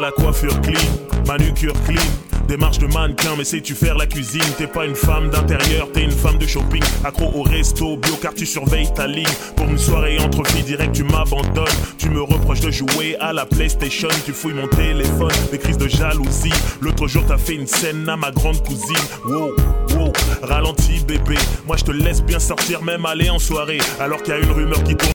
T'as la coiffure clean, manucure clean. Démarche de mannequin, mais sais-tu faire la cuisine? T'es pas une femme d'intérieur, t'es une femme de shopping. Accro au resto, bio car tu surveilles ta ligne. Pour une soirée entre filles direct tu m'abandonnes. Tu me reproches de jouer à la PlayStation. Tu fouilles mon téléphone, des crises de jalousie. L'autre jour t'as fait une scène à ma grande cousine. Wow, wow, ralentis bébé. Moi je te laisse bien sortir, même aller en soirée. Alors qu'il y a une rumeur qui tourne